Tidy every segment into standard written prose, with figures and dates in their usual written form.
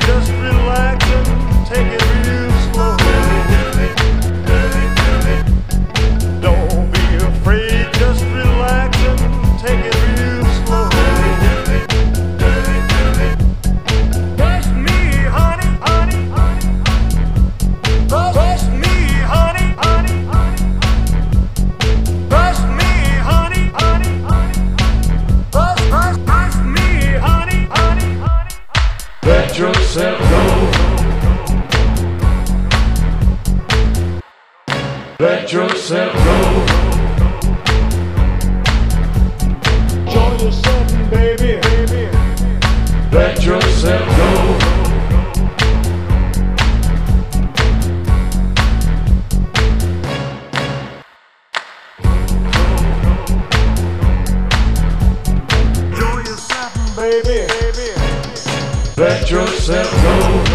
just relax and take it real slow. Don't be afraid, just relax and take it real slow. Trust me, honey, honey, honey. Trust me, honey, honey, honey. Trust me, honey, honey, honey. Trust me, honey, honey, honey. Let yourself go. Let yourself go. Join yourself, baby. Let yourself go. Join yourself, baby. Let yourself go.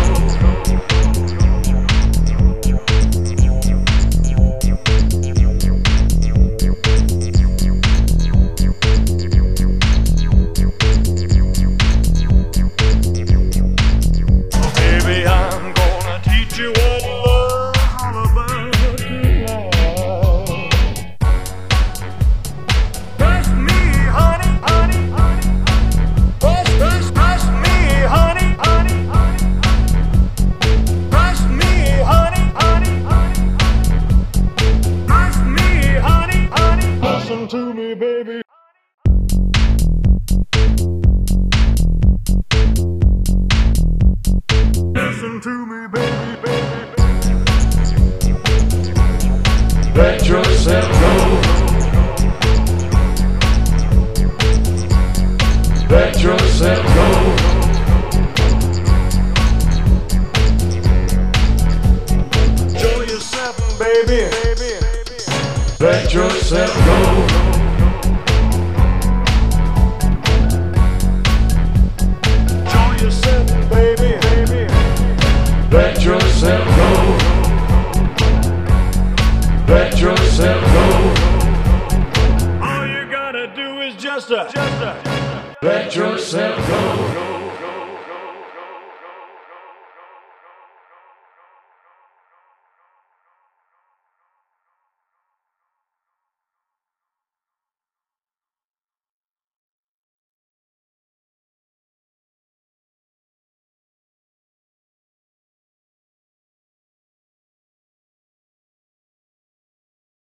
Listen to me, baby. Listen to me.